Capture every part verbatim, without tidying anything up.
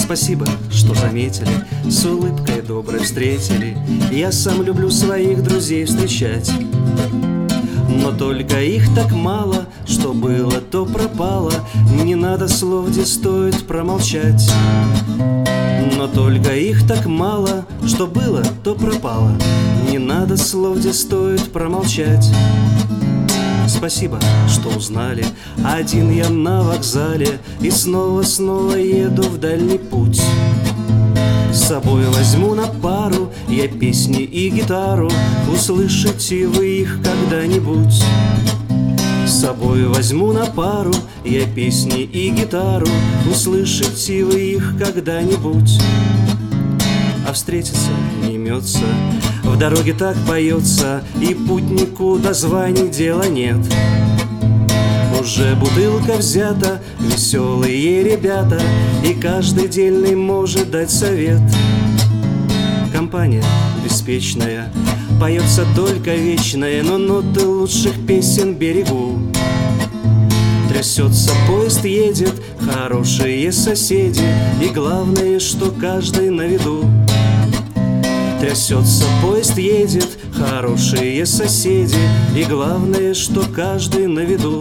Спасибо, что заметили, с улыбкой доброй встретили. Я сам люблю своих друзей встречать. Но только их так мало, что было, то пропало. Не надо слов, где стоит промолчать. Но только их так мало, что было, то пропало. Не надо слов, где стоит промолчать. Спасибо, что узнали, один я на вокзале и снова-снова еду в дальний путь. С собой возьму на пару я песни и гитару, услышите вы их когда-нибудь. С собой возьму на пару я песни и гитару, услышите вы их когда-нибудь. А встретиться не имется, в дороге так поется, и путнику до званий дела нет. Уже бутылка взята, веселые ребята, и каждый дельный может дать совет. Компания беспечная, поется только вечная, но ноты лучших песен берегу. Трясется поезд, едет, хорошие соседи, и главное, что каждый на виду. Трясется поезд, едет, хорошие соседи, и главное, что каждый на виду.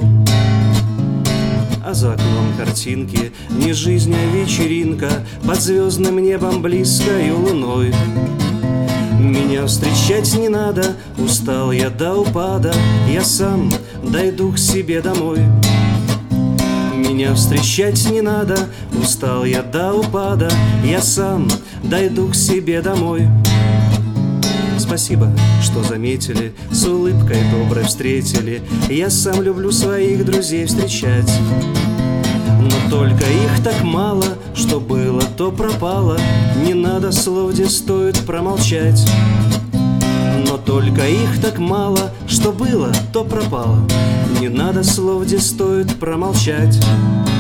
А за окном картинки не жизнь, а вечеринка под звездным небом близкой луной. Меня встречать не надо, устал я до упада, я сам дойду к себе домой. Меня встречать не надо, устал я до упада, я сам дойду к себе домой. Спасибо, что заметили, с улыбкой доброй встретили. Я сам люблю своих друзей встречать. Но только их так мало, что было, то пропало. Не надо слов, где стоит промолчать. Но только их так мало, что было, то пропало. Не надо слов, где стоит промолчать.